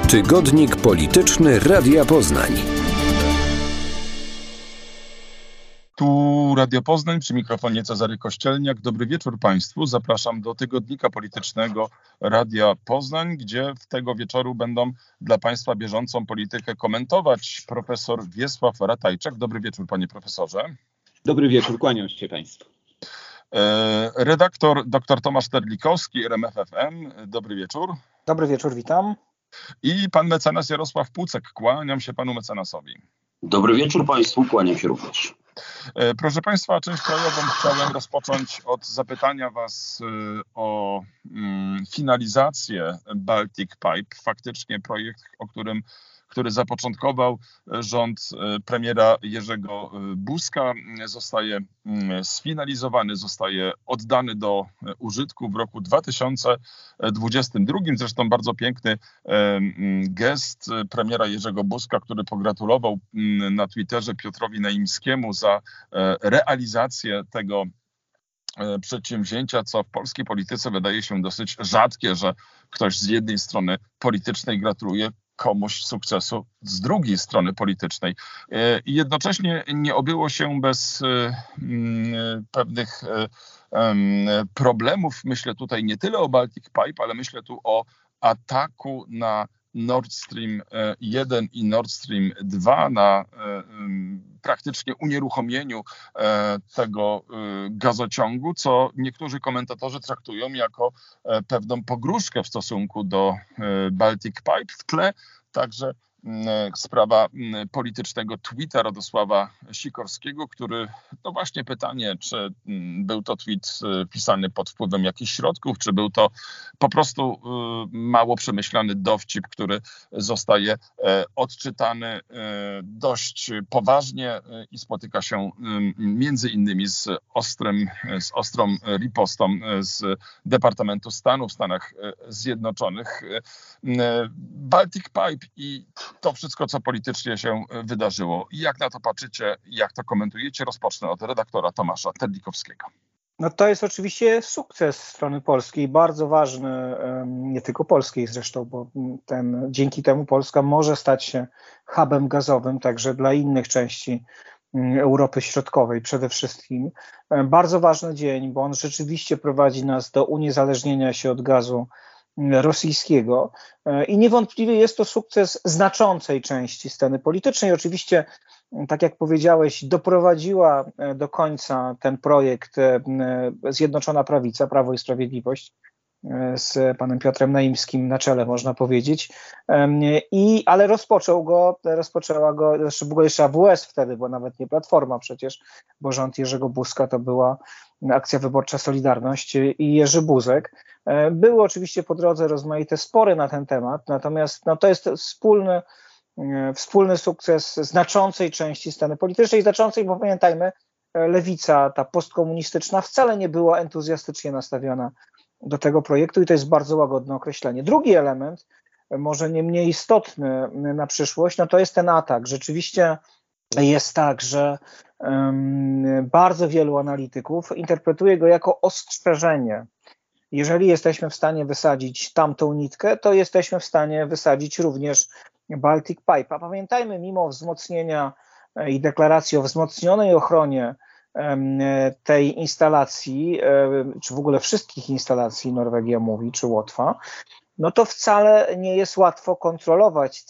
Tygodnik Polityczny Radia Poznań. Tu Radio Poznań, przy mikrofonie Cezary Kościelniak. Dobry wieczór Państwu. Zapraszam do Tygodnika Politycznego Radia Poznań, gdzie w tego wieczoru będą dla Państwa bieżącą politykę komentować profesor Wiesław Ratajczak. Dobry wieczór, panie profesorze. Dobry wieczór, kłaniam się Państwu. Redaktor dr Tomasz Terlikowski, RMFFM. Dobry wieczór. Dobry wieczór, witam. I pan mecenas Jarosław Pucek. Kłaniam się panu mecenasowi. Dobry wieczór Państwu, kłaniam się również. Proszę Państwa, część krajową chciałem rozpocząć od zapytania Was o finalizację Baltic Pipe. Faktycznie projekt, który zapoczątkował rząd premiera Jerzego Buzka, zostaje sfinalizowany, zostaje oddany do użytku w roku 2022. Zresztą bardzo piękny gest premiera Jerzego Buzka, który pogratulował na Twitterze Piotrowi Naimskiemu za realizację tego przedsięwzięcia, co w polskiej polityce wydaje się dosyć rzadkie, że ktoś z jednej strony politycznej gratuluje komuś sukcesu z drugiej strony politycznej. I jednocześnie nie obyło się bez pewnych problemów. Myślę tutaj nie tyle o Baltic Pipe, ale myślę tu o ataku na Nord Stream 1 i Nord Stream 2, na praktycznie unieruchomieniu tego gazociągu, co niektórzy komentatorzy traktują jako pewną pogróżkę w stosunku do Baltic Pipe. W tle także sprawa politycznego tweeta Radosława Sikorskiego, który, no właśnie pytanie, czy był to tweet pisany pod wpływem jakichś środków, czy był to po prostu mało przemyślany dowcip, który zostaje odczytany dość poważnie i spotyka się między innymi z ostrą ripostą z Departamentu Stanu w Stanach Zjednoczonych. Baltic Pipe i to wszystko, co politycznie się wydarzyło. Jak na to patrzycie, jak to komentujecie? Rozpocznę od redaktora Tomasza Terlikowskiego. No to jest oczywiście sukces strony polskiej, bardzo ważny, nie tylko polskiej zresztą, bo dzięki temu Polska może stać się hubem gazowym także dla innych części Europy Środkowej przede wszystkim. Bardzo ważny dzień, bo on rzeczywiście prowadzi nas do uniezależnienia się od gazu rosyjskiego i niewątpliwie jest to sukces znaczącej części sceny politycznej. Oczywiście, tak jak powiedziałeś, doprowadziła do końca ten projekt Zjednoczona Prawica, Prawo i Sprawiedliwość z panem Piotrem Naimskim na czele, można powiedzieć, ale rozpoczęła go, zresztą w ogóle jeszcze AWS wtedy, bo nawet nie Platforma przecież, bo rząd Jerzego Buzka to była Akcja Wyborcza Solidarność i Jerzy Buzek. Były oczywiście po drodze rozmaite spory na ten temat, natomiast to jest wspólny sukces znaczącej części sceny politycznej, znaczącej, bo pamiętajmy, lewica, ta postkomunistyczna wcale nie była entuzjastycznie nastawiona do tego projektu i to jest bardzo łagodne określenie. Drugi element, może nie mniej istotny na przyszłość, no to jest ten atak. Rzeczywiście jest tak, że bardzo wielu analityków interpretuje go jako ostrzeżenie. Jeżeli jesteśmy w stanie wysadzić tamtą nitkę, to jesteśmy w stanie wysadzić również Baltic Pipe. A pamiętajmy, mimo wzmocnienia i deklaracji o wzmocnionej ochronie tej instalacji, czy w ogóle wszystkich instalacji, Norwegia mówi, czy Łotwa, no to wcale nie jest łatwo kontrolować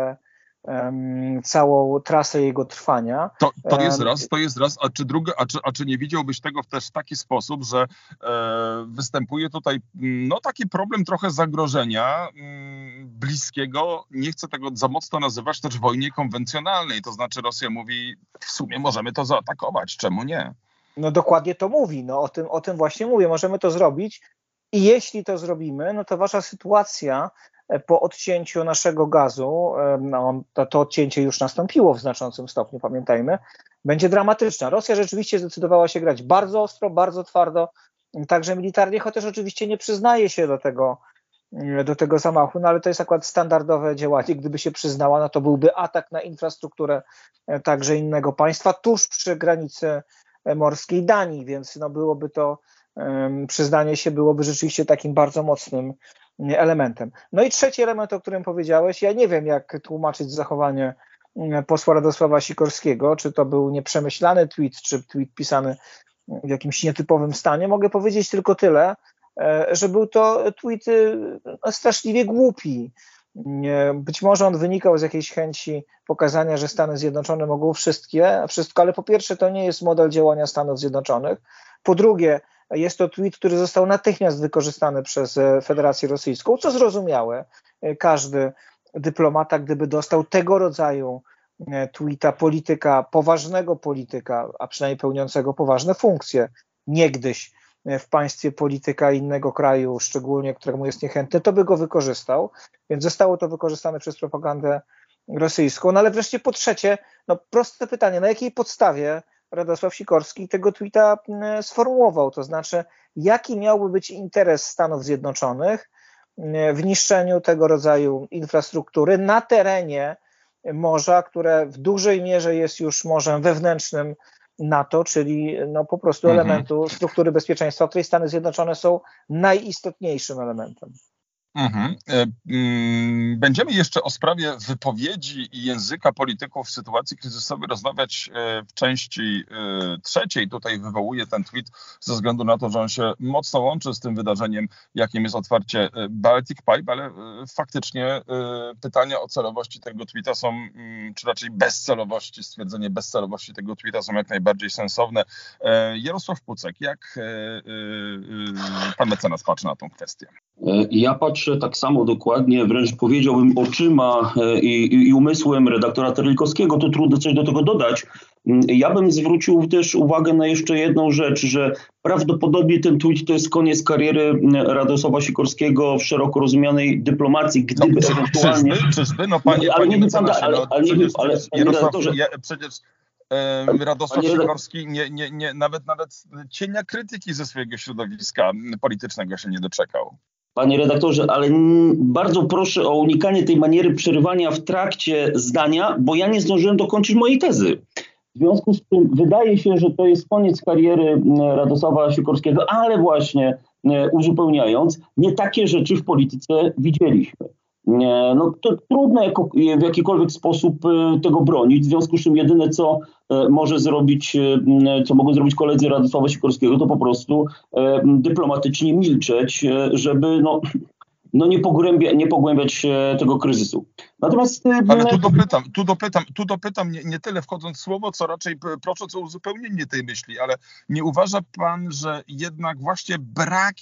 całą trasę jego trwania. To jest raz, a czy nie widziałbyś tego też w taki sposób, że występuje tutaj taki problem trochę zagrożenia bliskiego, nie chcę tego za mocno nazywać, też wojnie konwencjonalnej, to znaczy Rosja mówi, w sumie możemy to zaatakować, czemu nie? No dokładnie to mówi, o tym właśnie mówię, możemy to zrobić i jeśli to zrobimy, no to wasza sytuacja po odcięciu naszego gazu, to odcięcie już nastąpiło w znaczącym stopniu, pamiętajmy, będzie dramatyczna. Rosja rzeczywiście zdecydowała się grać bardzo ostro, bardzo twardo, także militarnie, chociaż oczywiście nie przyznaje się do tego zamachu, no ale to jest akurat standardowe działanie. Gdyby się przyznała, no to byłby atak na infrastrukturę także innego państwa tuż przy granicy morskiej Danii, więc byłoby to przyznanie się byłoby rzeczywiście takim bardzo mocnym elementem. No i trzeci element, o którym powiedziałeś, ja nie wiem, jak tłumaczyć zachowanie posła Radosława Sikorskiego, czy to był nieprzemyślany tweet, czy tweet pisany w jakimś nietypowym stanie. Mogę powiedzieć tylko tyle, że był to tweet straszliwie głupi. Być może on wynikał z jakiejś chęci pokazania, że Stany Zjednoczone mogą wszystko, ale po pierwsze to nie jest model działania Stanów Zjednoczonych. Po drugie, jest to tweet, który został natychmiast wykorzystany przez Federację Rosyjską, co zrozumiałe. Każdy dyplomata, gdyby dostał tego rodzaju tweeta poważnego polityka, a przynajmniej pełniącego poważne funkcje, niegdyś w państwie polityka innego kraju, szczególnie któremu jest niechętny, to by go wykorzystał, więc zostało to wykorzystane przez propagandę rosyjską. No ale wreszcie po trzecie, proste pytanie, na jakiej podstawie Radosław Sikorski tego tweeta sformułował, to znaczy jaki miałby być interes Stanów Zjednoczonych w niszczeniu tego rodzaju infrastruktury na terenie morza, które w dużej mierze jest już morzem wewnętrznym NATO, czyli po prostu elementu struktury bezpieczeństwa, w której Stany Zjednoczone są najistotniejszym elementem. Będziemy jeszcze o sprawie wypowiedzi i języka polityków w sytuacji kryzysowej rozmawiać w części trzeciej. Tutaj wywołuję ten tweet ze względu na to, że on się mocno łączy z tym wydarzeniem, jakim jest otwarcie Baltic Pipe, ale faktycznie pytania o celowości tego tweeta są, czy raczej bezcelowości, stwierdzenie bezcelowości tego tweeta są jak najbardziej sensowne. Jarosław Pucek, jak pan mecenas patrzy na tą kwestię? Ja patrzę tak samo dokładnie, wręcz powiedziałbym oczyma i umysłem redaktora Terlikowskiego, to trudno coś do tego dodać. Ja bym zwrócił też uwagę na jeszcze jedną rzecz, że prawdopodobnie ten tweet to jest koniec kariery Radosława Sikorskiego w szeroko rozumianej dyplomacji, gdyby ewentualnie... Czyżby? Panie mecenasie, przecież Radosław Sikorski nawet cienia krytyki ze swojego środowiska politycznego się nie doczekał. Panie redaktorze, ale bardzo proszę o unikanie tej maniery przerywania w trakcie zdania, bo ja nie zdążyłem dokończyć mojej tezy. W związku z tym wydaje się, że to jest koniec kariery Radosława Sikorskiego, ale właśnie uzupełniając, nie takie rzeczy w polityce widzieliśmy. To trudno w jakikolwiek sposób tego bronić. W związku z czym jedyne, co mogą zrobić koledzy Radosława Sikorskiego, to po prostu dyplomatycznie milczeć, żeby nie pogłębiać tego kryzysu. Natomiast... Ale tu dopytam nie tyle wchodząc w słowo, co raczej prosząc o uzupełnienie tej myśli, ale nie uważa pan, że jednak właśnie brak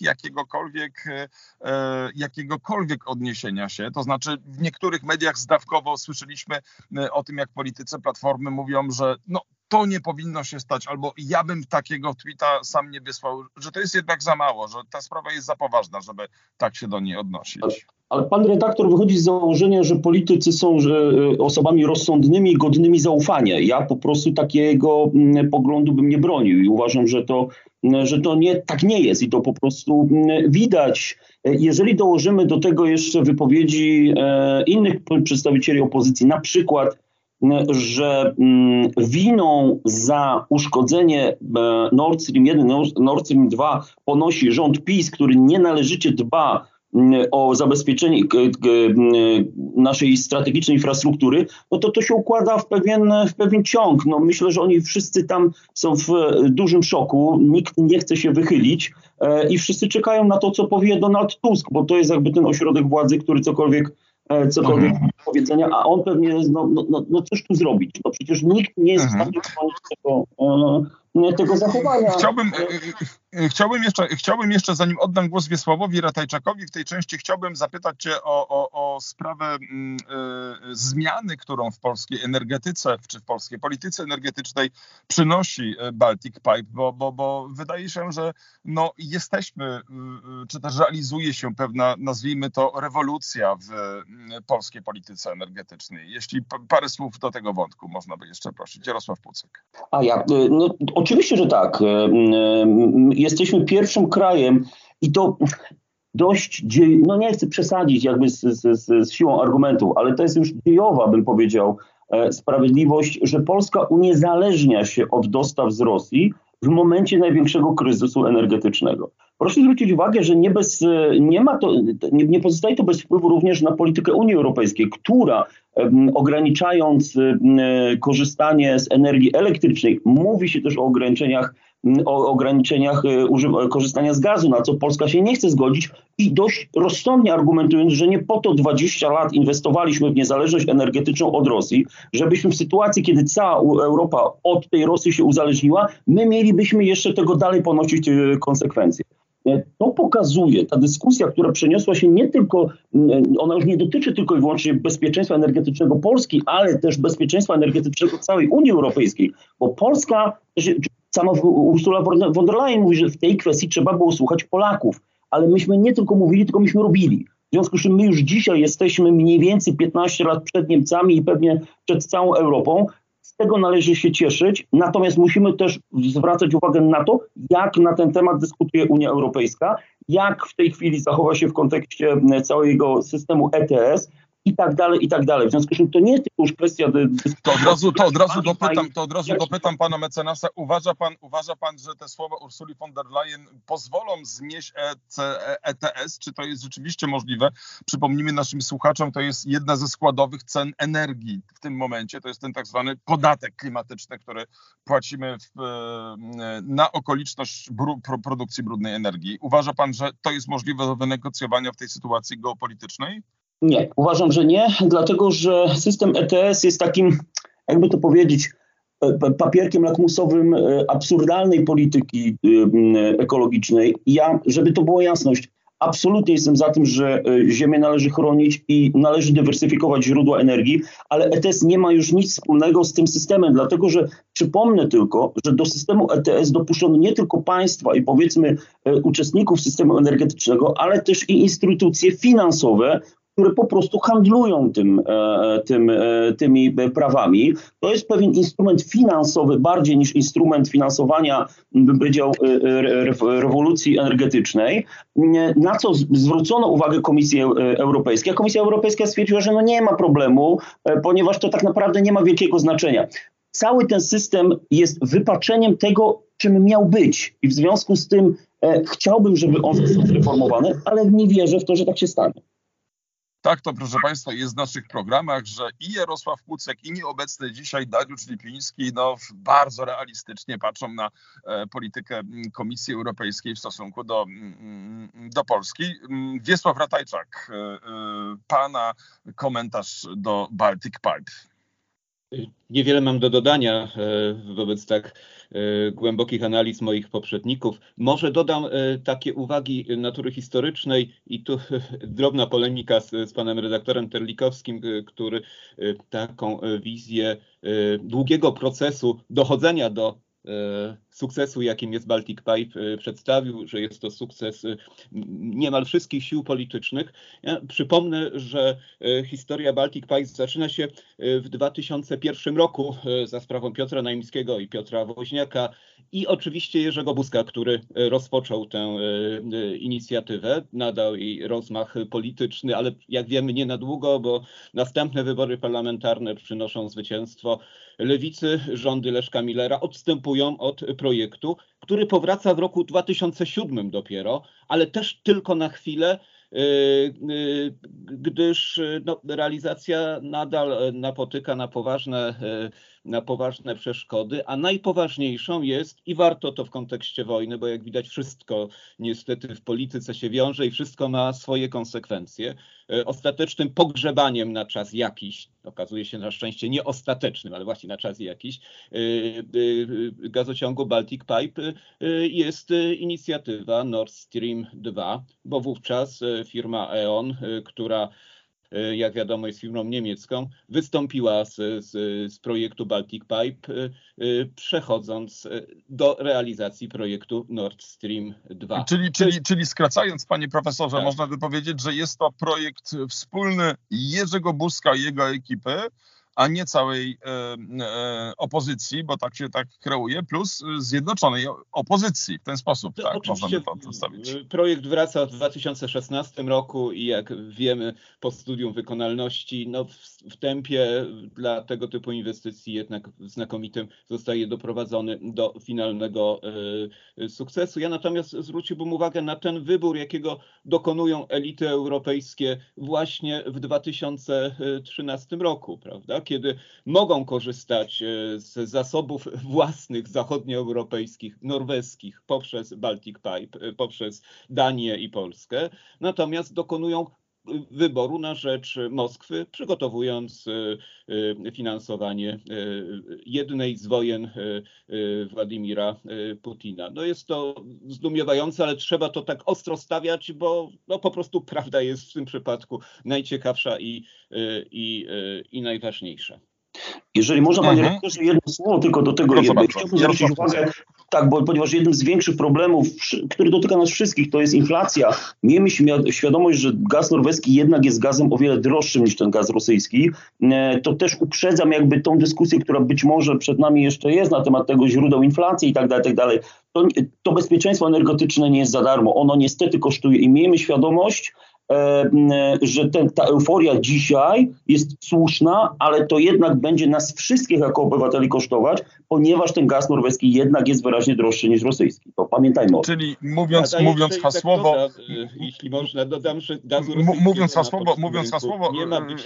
jakiegokolwiek odniesienia się, to znaczy w niektórych mediach zdawkowo słyszeliśmy o tym, jak politycy Platformy mówią, że to nie powinno się stać, albo ja bym takiego tweeta sam nie wysłał, że to jest jednak za mało, że ta sprawa jest za poważna, żeby tak się do niej odnosić. Ale pan redaktor wychodzi z założenia, że politycy są osobami rozsądnymi i godnymi zaufania. Ja po prostu takiego poglądu bym nie bronił i uważam, że to tak nie jest i to po prostu widać. Jeżeli dołożymy do tego jeszcze wypowiedzi innych przedstawicieli opozycji, na przykład, że winą za uszkodzenie Nord Stream 1, Nord Stream 2 ponosi rząd PiS, który nienależycie dba o zabezpieczenie naszej strategicznej infrastruktury, to się układa w pewien ciąg. Myślę, że oni wszyscy tam są w dużym szoku, nikt nie chce się wychylić i wszyscy czekają na to, co powie Donald Tusk, bo to jest jakby ten ośrodek władzy, który cokolwiek powiedzenia, a on pewnie cóż tu zrobić? Przecież nikt nie jest w stanie tego zachowania. Chciałbym jeszcze, zanim oddam głos Wiesławowi Ratajczakowi, w tej części chciałbym zapytać cię o sprawę zmiany, którą w polskiej energetyce, czy w polskiej polityce energetycznej przynosi Baltic Pipe, bo wydaje się, że jesteśmy, czy też realizuje się pewna, nazwijmy to, rewolucja w polskiej polityce energetycznej. Jeśli parę słów do tego wątku można by jeszcze prosić. Jarosław Pucek. Oczywiście, że tak. Jesteśmy pierwszym krajem i to dość, nie chcę przesadzić jakby z siłą argumentów, ale to jest już dziejowa, bym powiedział, sprawiedliwość, że Polska uniezależnia się od dostaw z Rosji w momencie największego kryzysu energetycznego. Proszę zwrócić uwagę, że nie pozostaje to bez wpływu również na politykę Unii Europejskiej, która ograniczając korzystanie z energii elektrycznej, mówi się też o ograniczeniach korzystania z gazu, na co Polska się nie chce zgodzić i dość rozsądnie argumentując, że nie po to 20 lat inwestowaliśmy w niezależność energetyczną od Rosji, żebyśmy w sytuacji, kiedy cała Europa od tej Rosji się uzależniła, my mielibyśmy jeszcze tego dalej ponosić konsekwencje. To pokazuje, ta dyskusja, która przeniosła się nie tylko, ona już nie dotyczy tylko i wyłącznie bezpieczeństwa energetycznego Polski, ale też bezpieczeństwa energetycznego całej Unii Europejskiej, bo Polska, sama Ursula von der Leyen mówi, że w tej kwestii trzeba było słuchać Polaków, ale myśmy nie tylko mówili, tylko myśmy robili. W związku z czym my już dzisiaj jesteśmy mniej więcej 15 lat przed Niemcami i pewnie przed całą Europą. Z tego należy się cieszyć, natomiast musimy też zwracać uwagę na to, jak na ten temat dyskutuje Unia Europejska, jak w tej chwili zachowa się w kontekście całego systemu ETS i tak dalej, i tak dalej. W związku z czym to nie jest tylko już kwestia... To od razu dopytam pana mecenasa. Uważa pan, że te słowa Ursuli von der Leyen pozwolą znieść ETS? Czy to jest rzeczywiście możliwe? Przypomnijmy naszym słuchaczom, to jest jedna ze składowych cen energii w tym momencie. To jest ten tak zwany podatek klimatyczny, który płacimy na okoliczność produkcji brudnej energii. Uważa pan, że to jest możliwe do wynegocjowania w tej sytuacji geopolitycznej? Nie, uważam, że nie, dlatego że system ETS jest takim, jakby to powiedzieć, papierkiem lakmusowym absurdalnej polityki ekologicznej. Ja, żeby to była jasność, absolutnie jestem za tym, że ziemię należy chronić i należy dywersyfikować źródła energii, ale ETS nie ma już nic wspólnego z tym systemem, dlatego że przypomnę tylko, że do systemu ETS dopuszczono nie tylko państwa i powiedzmy uczestników systemu energetycznego, ale też i instytucje finansowe, które po prostu handlują tymi prawami. To jest pewien instrument finansowy, bardziej niż instrument finansowania, bym powiedział, rewolucji energetycznej, na co zwrócono uwagę Komisji Europejskiej. A Komisja Europejska stwierdziła, że nie ma problemu, ponieważ to tak naprawdę nie ma wielkiego znaczenia. Cały ten system jest wypaczeniem tego, czym miał być i w związku z tym chciałbym, żeby on został zreformowany, ale nie wierzę w to, że tak się stanie. Tak, to proszę Państwa jest w naszych programach, że i Jarosław Kucek, i nieobecny dzisiaj Dariusz Lipiński bardzo realistycznie patrzą na politykę Komisji Europejskiej w stosunku do Polski. Wiesław Ratajczak, pana komentarz do Baltic Pipe. Niewiele mam do dodania wobec tak głębokich analiz moich poprzedników. Może dodam takie uwagi natury historycznej i tu drobna polemika z panem redaktorem Terlikowskim, który taką wizję długiego procesu dochodzenia do sukcesu, jakim jest Baltic Pipe, przedstawił, że jest to sukces niemal wszystkich sił politycznych. Ja przypomnę, że historia Baltic Pipe zaczyna się w 2001 roku za sprawą Piotra Naimskiego i Piotra Woźniaka i oczywiście Jerzego Buzka, który rozpoczął tę inicjatywę, nadał jej rozmach polityczny, ale jak wiemy nie na długo, bo następne wybory parlamentarne przynoszą zwycięstwo lewicy, rządy Leszka Millera odstępują od projektu, który powraca w roku 2007 dopiero, ale też tylko na chwilę, gdyż realizacja nadal napotyka na poważne przeszkody, a najpoważniejszą jest, i warto to w kontekście wojny, bo jak widać wszystko niestety w polityce się wiąże i wszystko ma swoje konsekwencje, ostatecznym pogrzebaniem na czas jakiś, okazuje się na szczęście nie ostatecznym, ale właśnie na czas jakiś, gazociągu Baltic Pipe jest inicjatywa Nord Stream 2, bo wówczas firma E.ON, która jak wiadomo jest firmą niemiecką, wystąpiła z projektu Baltic Pipe, przechodząc do realizacji projektu Nord Stream 2. Czyli skracając, panie profesorze, tak, można by powiedzieć, że jest to projekt wspólny Jerzego Buzka i jego ekipy a nie całej opozycji, bo tak się kreuje, plus zjednoczonej opozycji. W ten sposób można by to przedstawić. Projekt wraca w 2016 roku i jak wiemy po studium wykonalności, w tempie dla tego typu inwestycji jednak znakomitym zostaje doprowadzony do finalnego sukcesu. Ja natomiast zwróciłbym uwagę na ten wybór, jakiego dokonują elity europejskie właśnie w 2013 roku, prawda? Kiedy mogą korzystać z zasobów własnych zachodnioeuropejskich, norweskich poprzez Baltic Pipe, poprzez Danię i Polskę, natomiast dokonują wyboru na rzecz Moskwy, przygotowując finansowanie jednej z wojen Władimira Putina. Jest to zdumiewające, ale trzeba to tak ostro stawiać, bo po prostu prawda jest w tym przypadku najciekawsza i najważniejsza. Jeżeli można, panie rektorze, jedno słowo tylko do tego. Chciałbym zwrócić uwagę, ponieważ jednym z większych problemów, który dotyka nas wszystkich, to jest inflacja. Miejmy świadomość, że gaz norweski jednak jest gazem o wiele droższym niż ten gaz rosyjski. To też uprzedzam tą dyskusję, która być może przed nami jeszcze jest na temat tego źródeł inflacji i tak dalej. To bezpieczeństwo energetyczne nie jest za darmo. Ono niestety kosztuje i miejmy świadomość, że ta euforia dzisiaj jest słuszna, ale to jednak będzie nas wszystkich jako obywateli kosztować, ponieważ ten gaz norweski jednak jest wyraźnie droższy niż rosyjski. To pamiętajmy o tym. Czyli mówiąc hasłowo, jeśli można, dodam, że gazu mówiąc hasłowo, nie ma być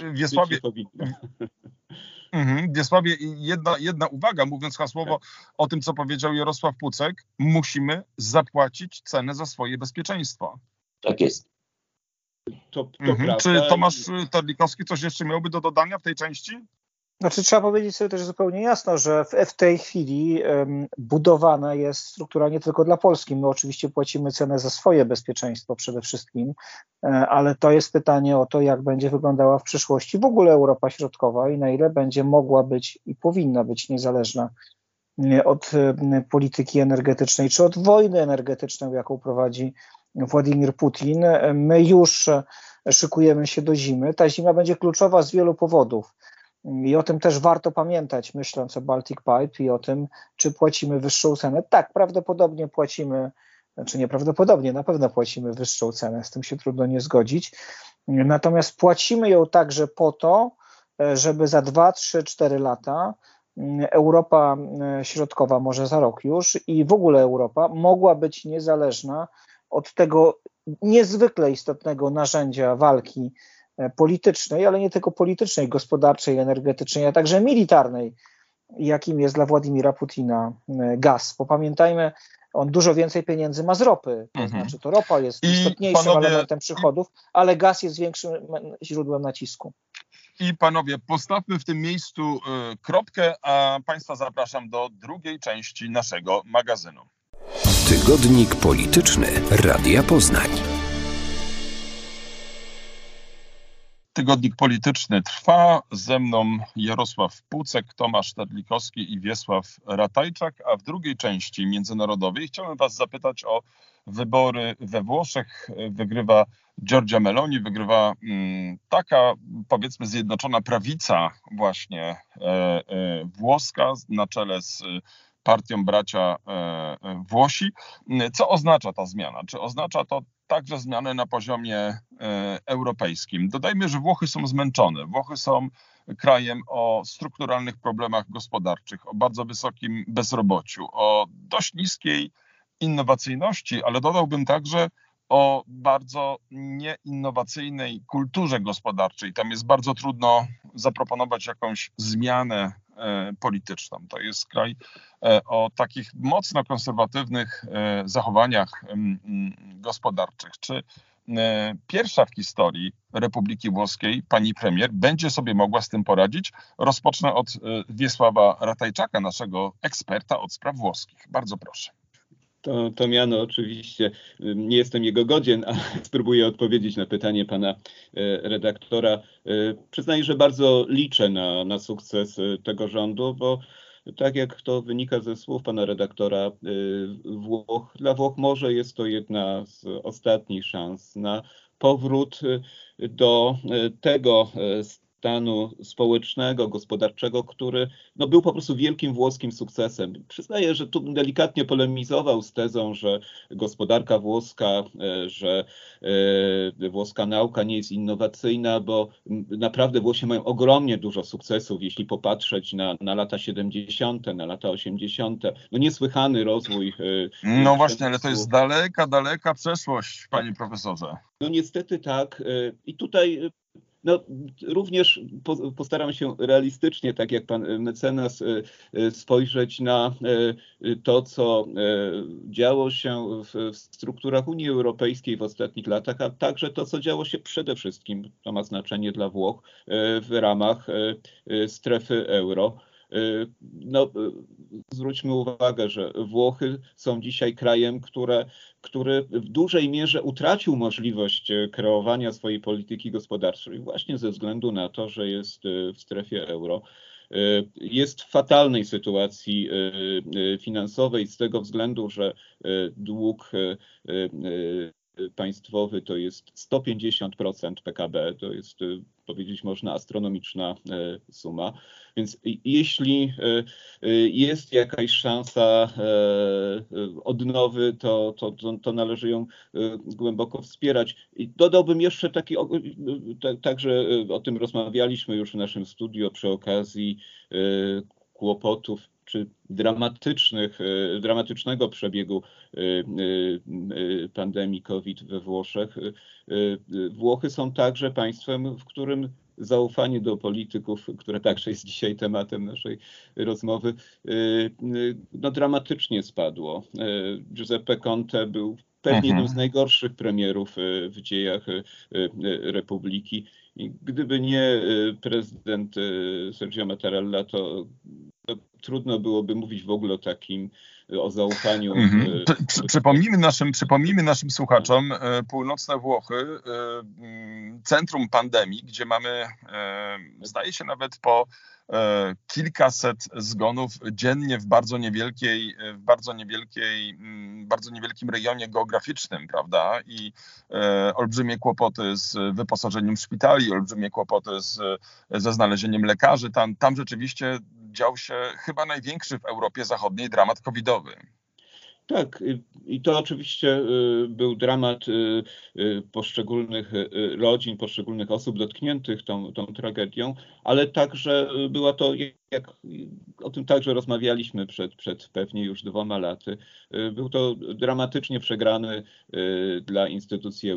Wiesławie, jedna uwaga, mówiąc hasłowo o tym, co powiedział Jarosław Pucek, musimy zapłacić cenę za swoje bezpieczeństwo. Tak jest. To Czy Tomasz Terlikowski coś jeszcze miałby do dodania w tej części? Trzeba powiedzieć sobie też zupełnie jasno, że w tej chwili budowana jest struktura nie tylko dla Polski. My oczywiście płacimy cenę za swoje bezpieczeństwo przede wszystkim, ale to jest pytanie o to, jak będzie wyglądała w przyszłości w ogóle Europa Środkowa i na ile będzie mogła być i powinna być niezależna od polityki energetycznej czy od wojny energetycznej, jaką prowadzi Władimir Putin. My już szykujemy się do zimy. Ta zima będzie kluczowa z wielu powodów. I o tym też warto pamiętać, myśląc o Baltic Pipe i o tym, czy płacimy wyższą cenę. Tak, prawdopodobnie płacimy, nieprawdopodobnie, na pewno płacimy wyższą cenę, z tym się trudno nie zgodzić. Natomiast płacimy ją także po to, żeby za 2, 3, 4 lata Europa Środkowa, może za rok już i w ogóle Europa mogła być niezależna od tego niezwykle istotnego narzędzia walki politycznej, ale nie tylko politycznej, gospodarczej, energetycznej, a także militarnej, jakim jest dla Władimira Putina gaz. Bo pamiętajmy, on dużo więcej pieniędzy ma z ropy, to znaczy to ropa jest istotniejszym elementem przychodów, ale gaz jest większym źródłem nacisku. I panowie, postawmy w tym miejscu kropkę, a państwa zapraszam do drugiej części naszego magazynu. Tygodnik polityczny Radia Poznań. Tygodnik polityczny trwa. Ze mną Jarosław Pucek, Tomasz Terlikowski i Wiesław Ratajczak, a w drugiej części międzynarodowej chciałbym was zapytać o wybory we Włoszech. Wygrywa Giorgia Meloni, wygrywa taka, powiedzmy, zjednoczona prawica właśnie włoska na czele z partią Bracia Włosi. Co oznacza ta zmiana? Czy oznacza to także zmianę na poziomie europejskim? Dodajmy, że Włochy są zmęczone. Włochy są krajem o strukturalnych problemach gospodarczych, o bardzo wysokim bezrobociu, o dość niskiej innowacyjności, ale dodałbym także o bardzo nieinnowacyjnej kulturze gospodarczej. Tam jest bardzo trudno zaproponować jakąś zmianę polityczną. To jest kraj o takich mocno konserwatywnych zachowaniach gospodarczych. Czy pierwsza w historii Republiki Włoskiej pani premier będzie sobie mogła z tym poradzić? Rozpocznę od Wiesława Ratajczaka, naszego eksperta od spraw włoskich. Bardzo proszę. To miano oczywiście, nie jestem jego godzien, ale spróbuję odpowiedzieć na pytanie pana redaktora. Przyznaję, że bardzo liczę na sukces tego rządu, bo tak jak to wynika ze słów pana redaktora, dla Włoch może jest to jedna z ostatnich szans na powrót do tego stanu społecznego, gospodarczego, który był po prostu wielkim włoskim sukcesem. Przyznaję, że tu delikatnie polemizował z tezą, że gospodarka włoska, że włoska nauka nie jest innowacyjna, bo naprawdę Włosi mają ogromnie dużo sukcesów, jeśli popatrzeć na lata 70., na lata 80. Niesłychany rozwój. No właśnie, ale to jest daleka przeszłość, panie profesorze. Niestety tak. I tutaj również postaram się realistycznie, tak jak pan mecenas, spojrzeć na to, co działo się w strukturach Unii Europejskiej w ostatnich latach, a także to, co działo się przede wszystkim, to ma znaczenie dla Włoch, w ramach strefy euro. Zwróćmy uwagę, że Włochy są dzisiaj krajem, który w dużej mierze utracił możliwość kreowania swojej polityki gospodarczej właśnie ze względu na to, że jest w strefie euro. Jest w fatalnej sytuacji finansowej z tego względu, że dług państwowy to jest 150% PKB, to jest, powiedzieć można, astronomiczna suma. Więc jeśli jest jakaś szansa odnowy, to należy ją głęboko wspierać. I dodałbym jeszcze także o tym rozmawialiśmy już w naszym studiu przy okazji kłopotów czy dramatycznego przebiegu pandemii COVID we Włoszech. Włochy są także państwem, w którym zaufanie do polityków, które także jest dzisiaj tematem naszej rozmowy, dramatycznie spadło. Giuseppe Conte był pewnie jednym z najgorszych premierów w dziejach Republiki. I gdyby nie prezydent Sergio Mattarella, to trudno byłoby mówić w ogóle o zaufaniu. Przypomnijmy naszym słuchaczom północne Włochy, centrum pandemii, gdzie mamy, zdaje się, nawet po kilkaset zgonów dziennie w bardzo niewielkim rejonie geograficznym, prawda? I olbrzymie kłopoty z wyposażeniem szpitali, olbrzymie kłopoty ze znalezieniem lekarzy. Tam rzeczywiście dział się chyba największy w Europie Zachodniej dramat covidowy. Tak, i to oczywiście był dramat poszczególnych rodzin, poszczególnych osób dotkniętych tą tragedią, ale także była to, jak o tym także rozmawialiśmy przed pewnie już 2 laty, był to dramatycznie przegrany dla instytucji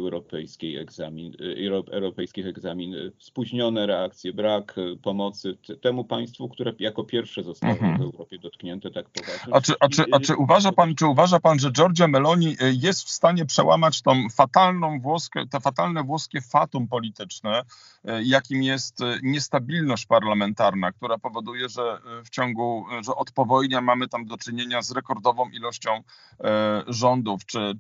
europejskich egzamin, spóźnione reakcje, brak pomocy temu państwu, które jako pierwsze zostało w Europie dotknięte tak poważnie. A czy uważa pan, że Giorgia Meloni jest w stanie przełamać tą te fatalne włoskie fatum polityczne, jakim jest niestabilność parlamentarna, która powoduje, że od powojnia mamy tam do czynienia z rekordową ilością rządów? Czy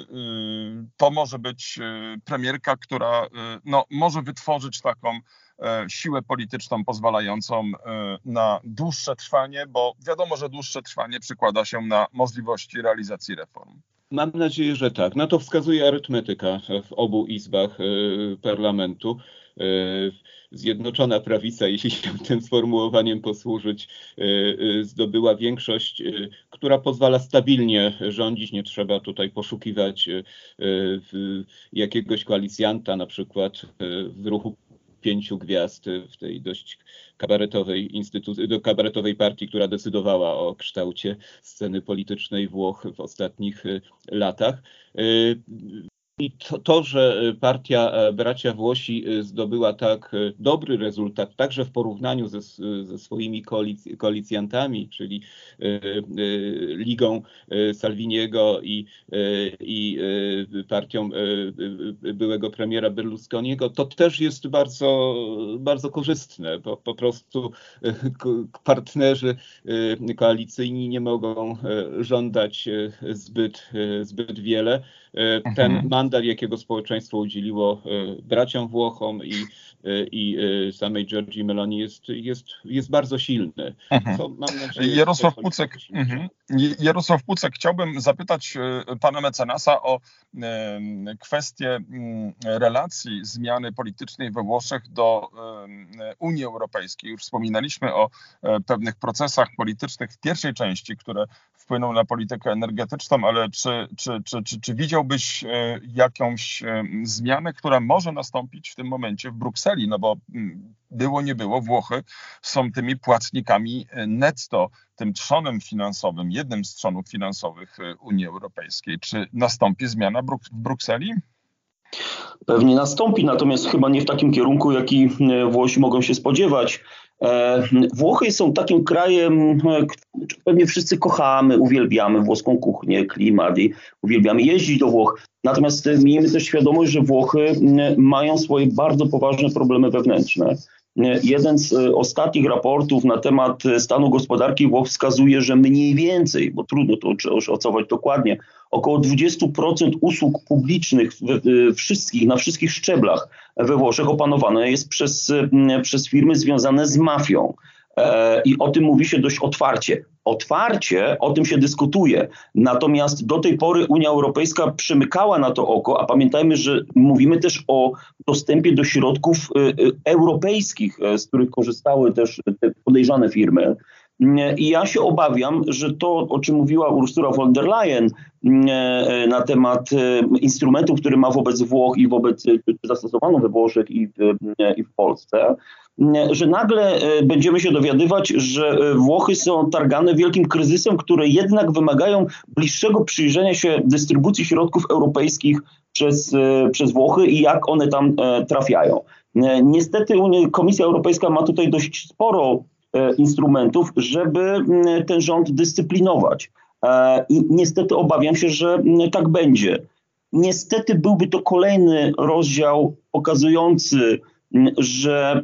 to może być premierka, która może wytworzyć taką siłę polityczną pozwalającą na dłuższe trwanie, bo wiadomo, że dłuższe trwanie przekłada się na możliwości realizacji reform. Mam nadzieję, że tak. Na to wskazuje arytmetyka w obu izbach parlamentu. Zjednoczona Prawica, jeśli się tym sformułowaniem posłużyć, zdobyła większość, która pozwala stabilnie rządzić. Nie trzeba tutaj poszukiwać jakiegoś koalicjanta, na przykład w ruchu 5 gwiazd, w tej dość kabaretowej partii, która decydowała o kształcie sceny politycznej Włoch w ostatnich latach. I to, że partia Bracia Włosi zdobyła tak dobry rezultat, także w porównaniu ze swoimi koalicjantami, czyli Ligą Salviniego i partią byłego premiera Berlusconiego, to też jest bardzo, bardzo korzystne, bo po prostu partnerzy koalicyjni nie mogą żądać zbyt wiele. Ten mandat skandal, jakiego społeczeństwo udzieliło braciom Włochom i samej Giorgii Meloni jest bardzo silny. Co, mam nadzieję, Jarosław Pucek, chciałbym zapytać pana mecenasa o kwestię relacji zmiany politycznej we Włoszech do Unii Europejskiej. Już wspominaliśmy o pewnych procesach politycznych w pierwszej części, które wpłyną na politykę energetyczną, ale czy widziałbyś jakąś zmianę, która może nastąpić w tym momencie w Brukseli? No bo było nie było, Włochy są tymi płatnikami netto, tym trzonem finansowym, jednym z trzonów finansowych Unii Europejskiej. Czy nastąpi zmiana w Brukseli? Pewnie nastąpi, natomiast chyba nie w takim kierunku, jaki Włosi mogą się spodziewać. Włochy są takim krajem, pewnie wszyscy kochamy, uwielbiamy włoską kuchnię, klimat i uwielbiamy jeździć do Włoch. Natomiast miejmy też świadomość, że Włochy mają swoje bardzo poważne problemy wewnętrzne. Jeden z ostatnich raportów na temat stanu gospodarki Włoch wskazuje, że mniej więcej, bo trudno to oszacować dokładnie, około 20% usług publicznych na wszystkich szczeblach we Włoszech opanowane jest przez firmy związane z mafią. I o tym mówi się dość otwarcie. Otwarcie o tym się dyskutuje. Natomiast do tej pory Unia Europejska przymykała na to oko, a pamiętajmy, że mówimy też o dostępie do środków europejskich, z których korzystały też te podejrzane firmy. I ja się obawiam, że to, o czym mówiła Ursula von der Leyen na temat instrumentów, które ma wobec Włoch i zastosowano we Włoszech i w Polsce, że nagle będziemy się dowiadywać, że Włochy są targane wielkim kryzysem, które jednak wymagają bliższego przyjrzenia się dystrybucji środków europejskich przez Włochy i jak one tam trafiają. Niestety Komisja Europejska ma tutaj dość sporo instrumentów, żeby ten rząd dyscyplinować. I niestety obawiam się, że tak będzie. Niestety byłby to kolejny rozdział pokazujący, że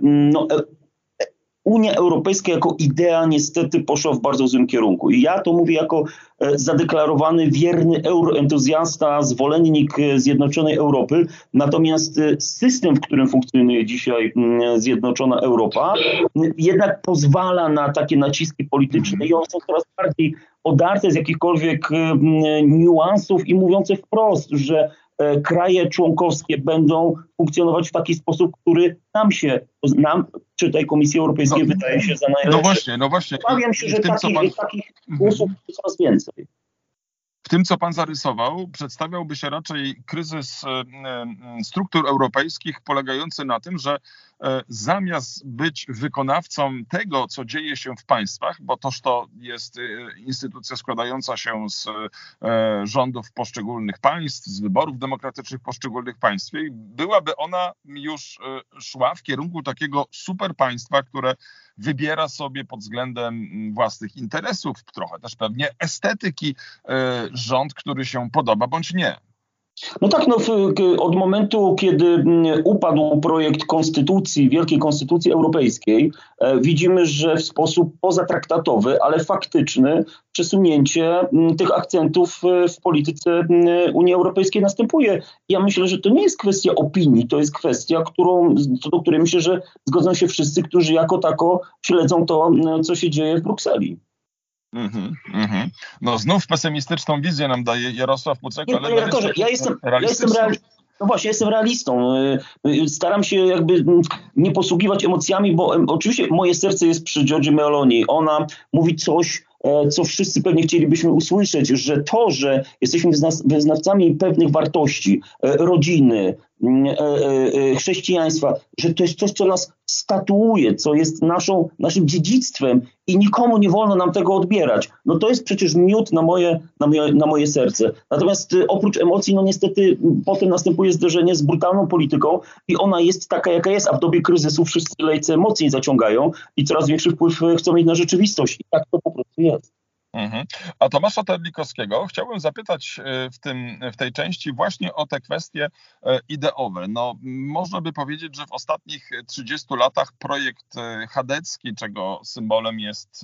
Unia Europejska jako idea niestety poszła w bardzo złym kierunku. I ja to mówię jako zadeklarowany wierny euroentuzjasta, zwolennik Zjednoczonej Europy. Natomiast system, w którym funkcjonuje dzisiaj Zjednoczona Europa, jednak pozwala na takie naciski polityczne i one są coraz bardziej odarte z jakichkolwiek niuansów i mówiące wprost, że kraje członkowskie będą funkcjonować w taki sposób, który nam, czy tej Komisji Europejskiej wydaje się za najlepszy. No właśnie. Obawiam się, że takich usług jest coraz więcej. W tym, co pan zarysował, przedstawiałby się raczej kryzys struktur europejskich polegający na tym, że zamiast być wykonawcą tego, co dzieje się w państwach, bo toż to jest instytucja składająca się z rządów poszczególnych państw, z wyborów demokratycznych poszczególnych państw, byłaby ona już szła w kierunku takiego super państwa, które wybiera sobie pod względem własnych interesów, trochę też pewnie estetyki, rząd, który się podoba bądź nie. No tak, od momentu, kiedy upadł projekt konstytucji, Wielkiej Konstytucji Europejskiej, widzimy, że w sposób pozatraktatowy, ale faktyczny przesunięcie tych akcentów w polityce Unii Europejskiej następuje. Ja myślę, że to nie jest kwestia opinii, to jest kwestia, co do której myślę, że zgodzą się wszyscy, którzy jako tako śledzą to, co się dzieje w Brukseli. No znów pesymistyczną wizję nam daje Jarosław Pucek, ale ja jestem realistą. Staram się jakby nie posługiwać emocjami, bo oczywiście moje serce jest przy Giorgii Meloni. Ona mówi coś, co wszyscy pewnie chcielibyśmy usłyszeć, że to, że jesteśmy wyznawcami pewnych wartości, rodziny, chrześcijaństwa, że to jest coś, co nas statuuje, co jest naszym dziedzictwem i nikomu nie wolno nam tego odbierać. No to jest przecież miód na moje serce. Natomiast oprócz emocji, no niestety potem następuje zderzenie z brutalną polityką i ona jest taka, jaka jest, a w dobie kryzysu wszyscy lejce mocniej zaciągają i coraz większy wpływ chcą mieć na rzeczywistość. I tak to po prostu jest. A Tomasza Terlikowskiego chciałbym zapytać w tej części właśnie o te kwestie ideowe. No, można by powiedzieć, że w ostatnich 30 latach projekt chadecki, czego symbolem jest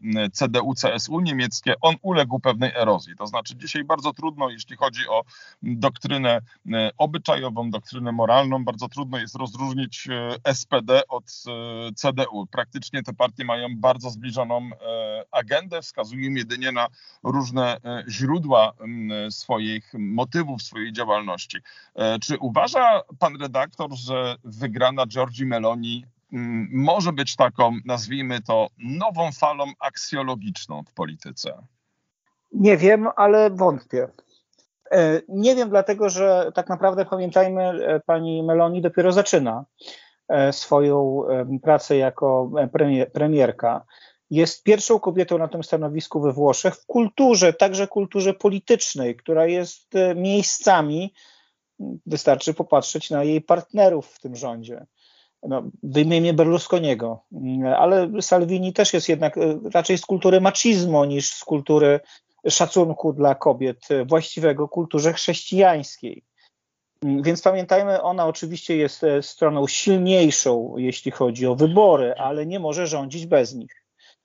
CDU-CSU niemieckie, on uległ pewnej erozji. To znaczy dzisiaj bardzo trudno, jeśli chodzi o doktrynę obyczajową, doktrynę moralną, bardzo trudno jest rozróżnić SPD od CDU. Praktycznie te partie mają bardzo zbliżoną agendę, wskazują jedynie na różne źródła swoich motywów, swojej działalności. Czy uważa pan redaktor, że wygrana Giorgii Meloni może być taką, nazwijmy to, nową falą aksjologiczną w polityce? Nie wiem, ale wątpię. Nie wiem, dlatego że tak naprawdę pamiętajmy, pani Meloni dopiero zaczyna swoją pracę jako premierka. Jest pierwszą kobietą na tym stanowisku we Włoszech w kulturze, także kulturze politycznej, która jest miejscami, wystarczy popatrzeć na jej partnerów w tym rządzie. No, wyjmijmy Berlusconiego, ale Salvini też jest jednak raczej z kultury machismo niż z kultury szacunku dla kobiet, właściwego kulturze chrześcijańskiej. Więc pamiętajmy, ona oczywiście jest stroną silniejszą, jeśli chodzi o wybory, ale nie może rządzić bez nich.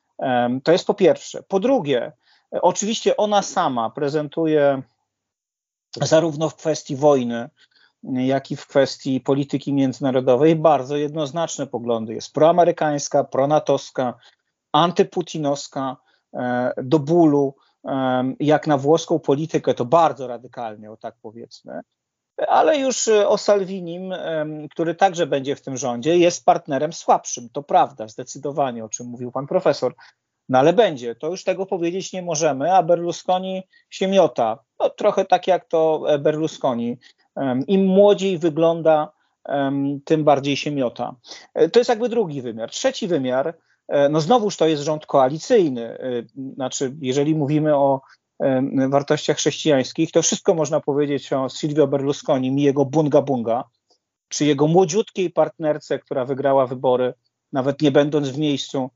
To jest po pierwsze. Po drugie, oczywiście ona sama prezentuje zarówno w kwestii wojny, jak i w kwestii polityki międzynarodowej bardzo jednoznaczne poglądy. Jest proamerykańska, pronatowska, antyputinowska, do bólu, jak na włoską politykę, to bardzo radykalnie, o tak powiedzmy. Ale już o Salvinim, który także będzie w tym rządzie, jest partnerem słabszym. To prawda, zdecydowanie, o czym mówił pan profesor. No ale będzie, to już tego powiedzieć nie możemy, a Berlusconi się miota. No, trochę tak jak to Berlusconi. Im młodziej wygląda, tym bardziej się miota. To jest jakby drugi wymiar. Trzeci wymiar, no znowuż to jest rząd koalicyjny. Znaczy, jeżeli mówimy o wartościach chrześcijańskich, to wszystko można powiedzieć o Silvio Berlusconim i jego bunga bunga, czy jego młodziutkiej partnerce, która wygrała wybory, nawet nie będąc w miejscu,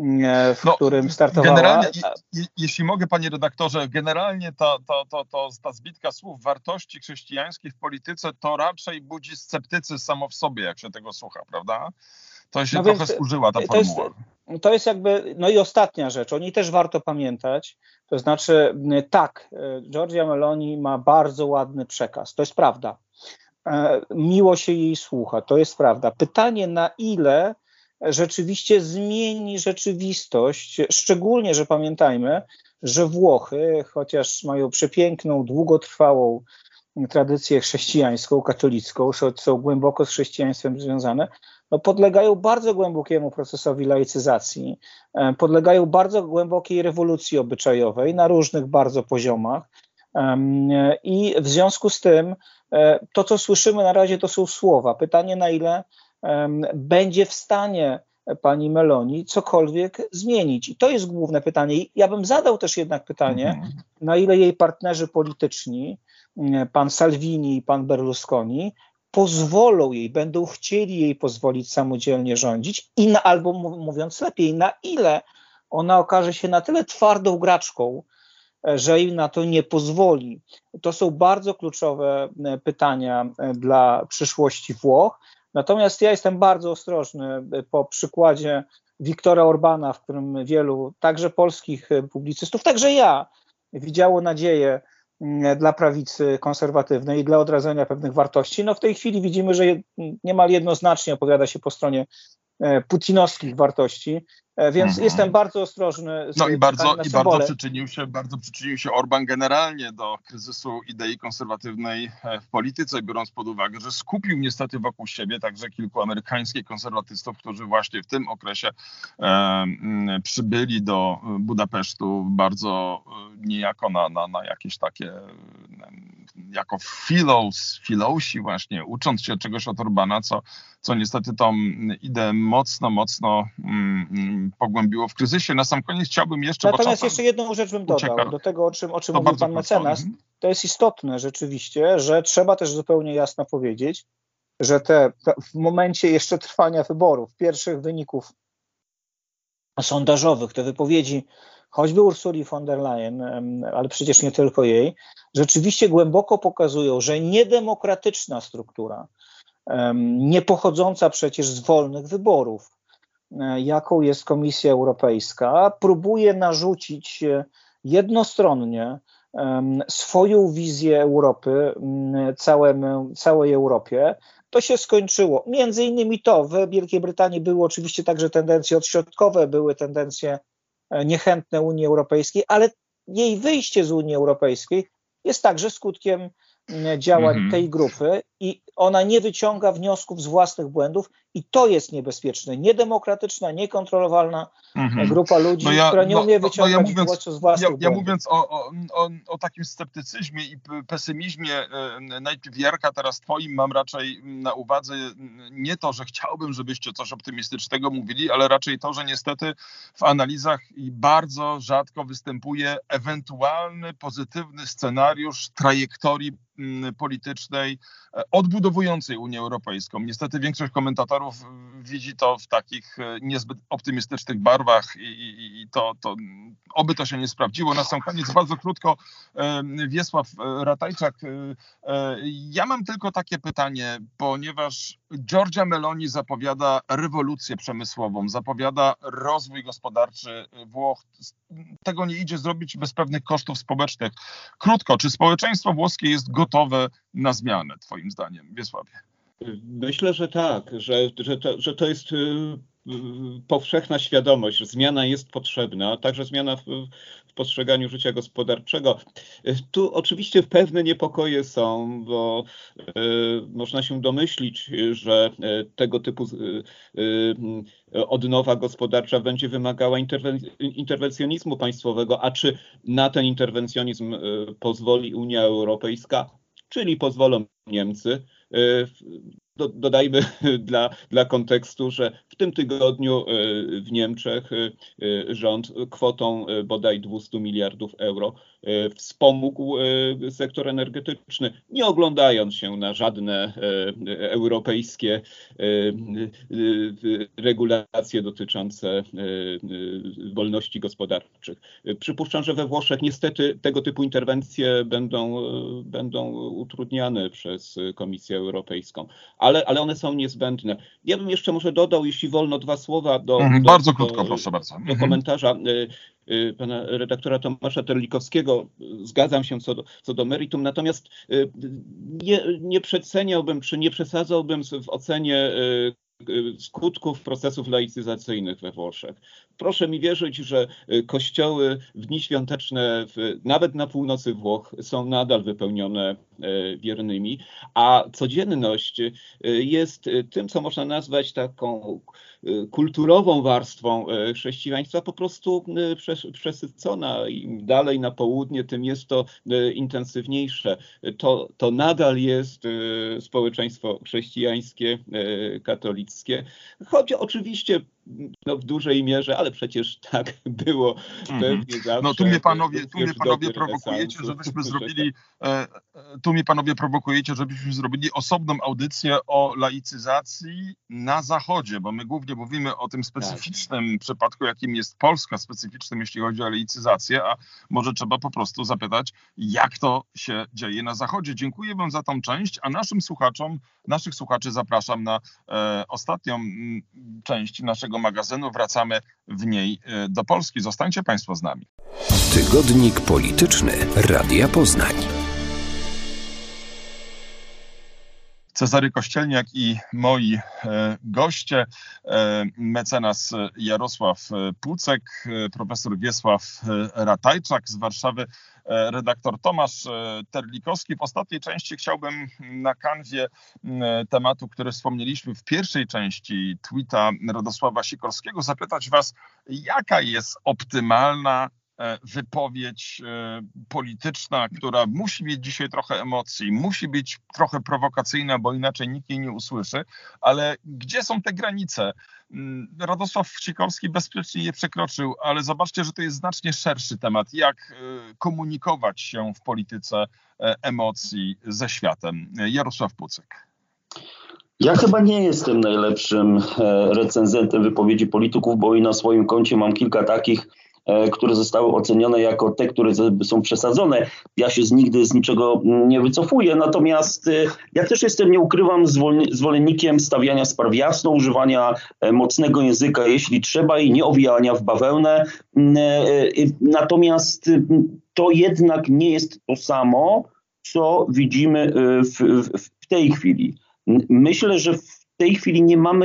w którym startowała. Generalnie, jeśli mogę, panie redaktorze, generalnie ta zbitka słów wartości chrześcijańskich w polityce to raczej budzi sceptycyzm samo w sobie, jak się tego słucha, prawda? To się trochę zużyła ta formuła. To jest jakby, no i ostatnia rzecz, o niej też warto pamiętać, to znaczy tak, Giorgia Meloni ma bardzo ładny przekaz, to jest prawda. Miło się jej słucha, to jest prawda. Pytanie, na ile rzeczywiście zmieni rzeczywistość, szczególnie, że pamiętajmy, że Włochy, chociaż mają przepiękną, długotrwałą tradycję chrześcijańską, katolicką, są głęboko z chrześcijaństwem związane, no podlegają bardzo głębokiemu procesowi laicyzacji, podlegają bardzo głębokiej rewolucji obyczajowej na różnych bardzo poziomach i w związku z tym to, co słyszymy na razie, to są słowa. Pytanie, na ile będzie w stanie pani Meloni cokolwiek zmienić. I to jest główne pytanie. Ja bym zadał też jednak pytanie, na ile jej partnerzy polityczni, pan Salvini i pan Berlusconi, pozwolą jej, będą chcieli jej pozwolić samodzielnie rządzić albo mówiąc lepiej, na ile ona okaże się na tyle twardą graczką, że im na to nie pozwoli. To są bardzo kluczowe pytania dla przyszłości Włoch. Natomiast ja jestem bardzo ostrożny po przykładzie Viktora Orbana, w którym wielu, także polskich publicystów, także ja, widziało nadzieję dla prawicy konserwatywnej i dla odradzenia pewnych wartości. No w tej chwili widzimy, że niemal jednoznacznie opowiada się po stronie putinowskich wartości, więc jestem bardzo ostrożny. No i bardzo przyczynił się Orban generalnie do kryzysu idei konserwatywnej w polityce, biorąc pod uwagę, że skupił niestety wokół siebie także kilku amerykańskich konserwatystów, którzy właśnie w tym okresie przybyli do Budapesztu bardzo niejako na jakieś takie jako filosi właśnie, ucząc się czegoś od Orbana, co niestety tą ideę mocno pogłębiło w kryzysie. Na sam koniec chciałbym jeszcze... Natomiast jeszcze jedną rzecz bym dodał do tego, o czym mówił pan mecenas. To jest istotne rzeczywiście, że trzeba też zupełnie jasno powiedzieć, że w momencie jeszcze trwania wyborów, pierwszych wyników sondażowych, te wypowiedzi choćby Ursuli von der Leyen, ale przecież nie tylko jej, rzeczywiście głęboko pokazują, że niedemokratyczna struktura, nie pochodząca przecież z wolnych wyborów, jaką jest Komisja Europejska, próbuje narzucić jednostronnie swoją wizję Europy całej Europie. To się skończyło. Między innymi to w Wielkiej Brytanii były oczywiście także tendencje odśrodkowe, były tendencje niechętne Unii Europejskiej, ale jej wyjście z Unii Europejskiej jest także skutkiem działań tej grupy i ona nie wyciąga wniosków z własnych błędów i to jest niebezpieczne. Niedemokratyczna, niekontrolowalna grupa ludzi, która nie umie wyciągać wniosków z własnych błędów. Ja mówiąc o takim sceptycyzmie i pesymizmie, najpierw Jarka, teraz twoim, mam raczej na uwadze nie to, że chciałbym, żebyście coś optymistycznego mówili, ale raczej to, że niestety w analizach bardzo rzadko występuje ewentualny pozytywny scenariusz trajektorii politycznej odbudowującej Unię Europejską. Niestety większość komentatorów widzi to w takich niezbyt optymistycznych barwach i to oby to się nie sprawdziło. Na sam koniec bardzo krótko Wiesław Ratajczak. Ja mam tylko takie pytanie, ponieważ Giorgia Meloni zapowiada rewolucję przemysłową, zapowiada rozwój gospodarczy Włoch. Tego nie idzie zrobić bez pewnych kosztów społecznych. Krótko, czy społeczeństwo włoskie jest gotowe na zmianę, twoim zdaniem, Wiesławie? Myślę, że tak, że to jest powszechna świadomość, że zmiana jest potrzebna, także zmiana w postrzeganiu życia gospodarczego. Tu oczywiście pewne niepokoje są, bo można się domyślić, że tego typu odnowa gospodarcza będzie wymagała interwencjonizmu państwowego, a czy na ten interwencjonizm pozwoli Unia Europejska, czyli pozwolą Niemcy. Dodajmy dla kontekstu, że w tym tygodniu w Niemczech rząd kwotą bodaj 200 miliardów euro wspomógł sektor energetyczny, nie oglądając się na żadne europejskie regulacje dotyczące wolności gospodarczych. Przypuszczam, że we Włoszech niestety tego typu interwencje będą utrudniane przez Komisję Europejską, ale one są niezbędne. Ja bym jeszcze może dodał, jeśli wolno, dwa słowa bardzo krótko, proszę bardzo. Do komentarza pana redaktora Tomasza Terlikowskiego. Zgadzam się co do meritum, natomiast nie przeceniałbym, czy nie przesadzałbym w ocenie skutków procesów laicyzacyjnych we Włoszech. Proszę mi wierzyć, że kościoły w dni świąteczne, nawet na północy Włoch, są nadal wypełnione wiernymi, a codzienność jest tym, co można nazwać taką kulturową warstwą chrześcijaństwa, po prostu przesycona. Im dalej na południe, tym jest to intensywniejsze. To nadal jest społeczeństwo chrześcijańskie, katolickie, choć oczywiście w dużej mierze, ale przecież tak było pewnie zawsze. No tu mnie panowie prowokujecie, żebyśmy zrobili zrobili osobną audycję o laicyzacji na Zachodzie, bo my głównie mówimy o tym specyficznym przypadku, jakim jest Polska, specyficznym jeśli chodzi o laicyzację, a może trzeba po prostu zapytać, jak to się dzieje na Zachodzie. Dziękuję wam za tą część, a naszych słuchaczy zapraszam na ostatnią część naszego magazynu. Wracamy w niej do Polski. Zostańcie państwo z nami. Tygodnik polityczny Radia Poznań. Cezary Kościelniak i moi goście, mecenas Jarosław Pucek, profesor Wiesław Ratajczak z Warszawy, redaktor Tomasz Terlikowski. W ostatniej części chciałbym na kanwie tematu, który wspomnieliśmy w pierwszej części tweeta Radosława Sikorskiego, zapytać was, jaka jest optymalna wypowiedź polityczna, która musi mieć dzisiaj trochę emocji, musi być trochę prowokacyjna, bo inaczej nikt jej nie usłyszy, ale gdzie są te granice? Radosław Sikorski bezpiecznie je przekroczył, ale zobaczcie, że to jest znacznie szerszy temat. Jak komunikować się w polityce emocji ze światem? Jarosław Pucek. Ja chyba nie jestem najlepszym recenzentem wypowiedzi polityków, bo i na swoim koncie mam kilka takich, które zostały ocenione jako te, które są przesadzone. Ja się nigdy z niczego nie wycofuję, natomiast ja też jestem, nie ukrywam, zwolennikiem stawiania spraw jasno, używania mocnego języka, jeśli trzeba, i nie owijania w bawełnę. Natomiast to jednak nie jest to samo, co widzimy w tej chwili. Myślę, że w tej chwili